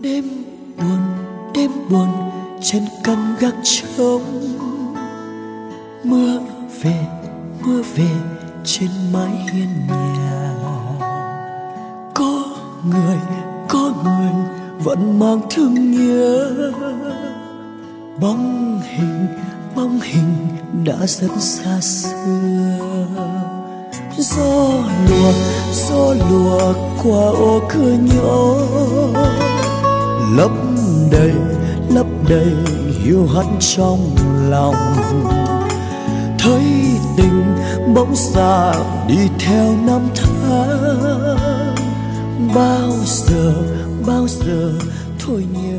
Đêm buồn, đêm buồn trên căn gác trống. Mưa về trên mái hiên nhà. Có người vẫn mang thương nhớ. Bóng hình đã rất xa xưa. Gió lùa qua ô cửa nhỏ, lấp đầy hiu hắt trong lòng. Thấy tình bỗng xa đi theo năm tháng. Bao giờ thôi nhé.